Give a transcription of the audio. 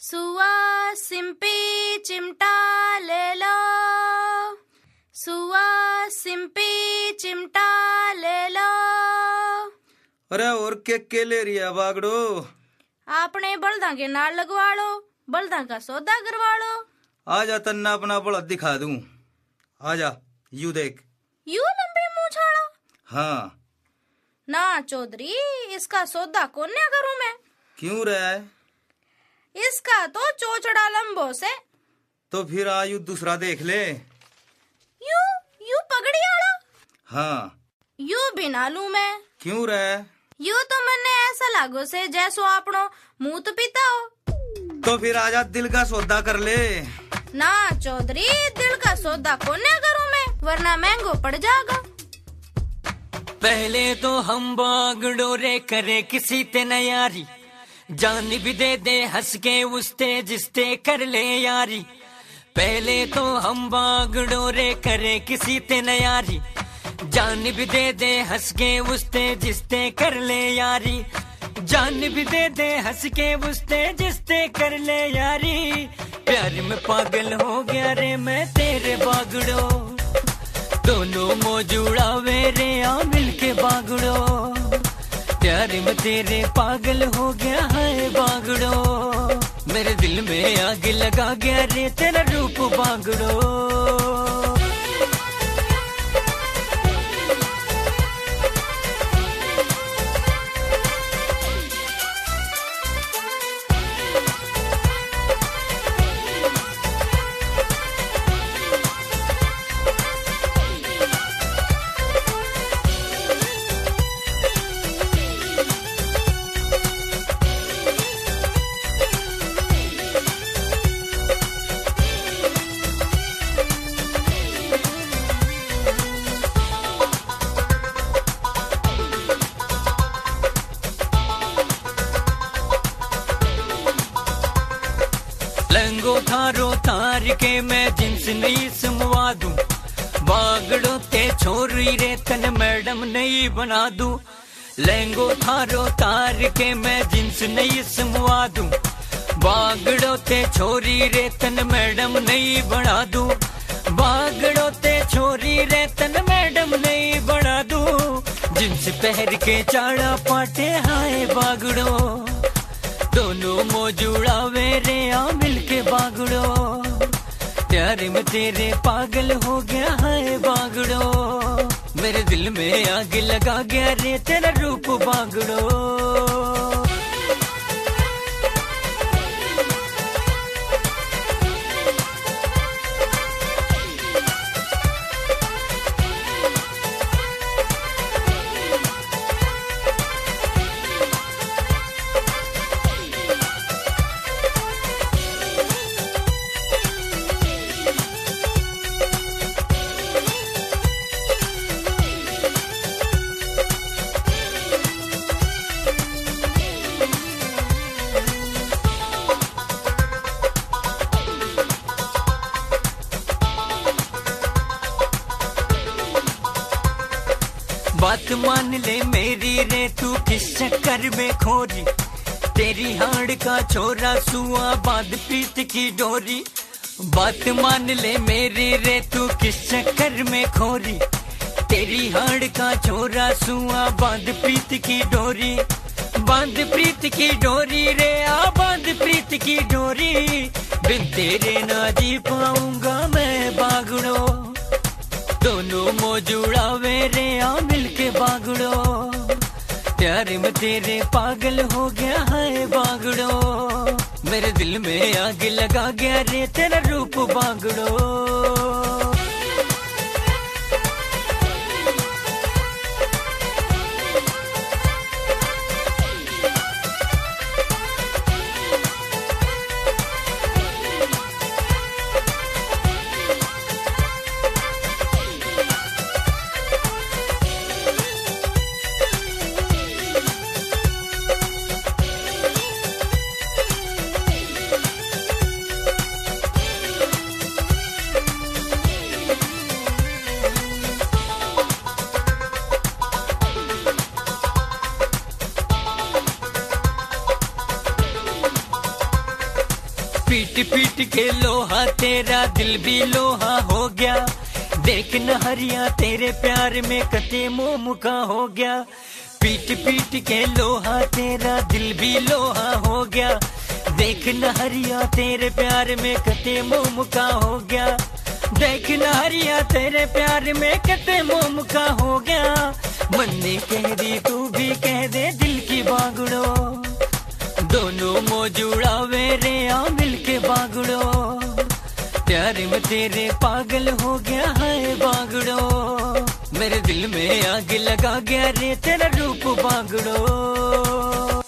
सुआ सिंपी चिमटा ले लो, सुआ सिंपी चिमटा ले लो। अरे और के ले रही है बागड़ो? आपने बल्दा के नाल लगवा लो, बल्दा का सौदा करवा लो। आजा तन्ना अपना बलद दिखा दूं, आजा यू देख। यू लंबी मूंछाड़ा? हाँ। ना चौधरी, इसका सौदा कोन्या करूं मैं? क्यों रे? इसका तो चोचड़ा लंबो से। तो फिर आयु दूसरा देख ले। यू यू पगड़ी आला? हाँ। यू बिना लू मैं? क्यों रे? यू तो मन्ने ऐसा लागो से जैसो आपनो मुंह तो पीता हो। तो फिर आजा दिल का सौदा कर ले। ना चौधरी, दिल का सौदा कोन्या करूं मैं, वरना महंगो पड़ जाएगा। पहले तो हम बागड़ो रे करे किसी ते न यारी, जान भी दे हंस के उसते जिसते कर ले यारी। पहले तो हम बागड़ो रे करे किसी ते न यारी, जान भी दे हंस के उसते जिसते कर ले यारी। जान भी दे हंस के उसते जिसते कर ले यारी। प्यार में पागल हो गया रे मैं तेरे बागड़ो, दोनों मौजूड़ा वे रे आ मिल के बागड़ो। प्यार में तेरे पागल हो गया है बागड़ो, मेरे दिल में आग लगा गया रे तेरा रूप बागड़ो। लंगो थारो थार के मैं जिन्स नहीं समवा दूं, बागड़ो ते छोरी रे तन मैडम नहीं बना दूं। लंगो थारो तार के मैं जिन्स नहीं समवा दूं, बागड़ो ते छोरी रे तन मैडम नहीं बना दूं। बागड़ो ते छोरी रे तन मैडम नहीं बना दूं। जिन्स पहर के चाड़ा पाटे हाय बागड़ो, दोनों मौजूड़ा वे रे आ मिल के बागड़ो। प्यार में तेरे पागल हो गया है बागड़ो, मेरे दिल में आग लगा गया रे तेरा रूप बागड़ो। बात मान ले मेरी रे तू किस चक्कर में खोरी, तेरी हाड़ का छोरा सुआ बाद प्रीत की डोरी। बात मान ले मेरी रे तू किस चक्कर में खोरी, तेरी हाड़ का छोरा सुआ बाद प्रीत की डोरी। बांध प्रीत की डोरी रे आ बांध प्रीत की डोरी, बिन तेरे ना जी पाऊंगा मैं बागड़ो। दोनों मौजूड़ा वे रे आ मिल के बागड़ो, प्यार में तेरे पागल हो गया है बागड़ो, मेरे दिल में आग लगा गया रे तेरा रूप बागड़ो। पीट पीट के लोहा तेरा दिल भी लोहा हो गया। देख नहरिया तेरे प्यार में कते मुंह मुका हो गया। पीट पीट के लोहा तेरा दिल भी लोहा हो गया। देख नहरिया तेरे प्यार में कते मुंह मुका हो गया। देख नहरिया तेरे प्यार में कते मुंह मुका हो गया। मन ने कह दी तू भी कह दे दिल की बागड़ो, दोनों मौजूड़ा वे आ मिल के बागड़ो। प्यार में तेरे पागल हो गया है बागड़ो, मेरे दिल में आग लगा गया रे तेरा रूप बागड़ो।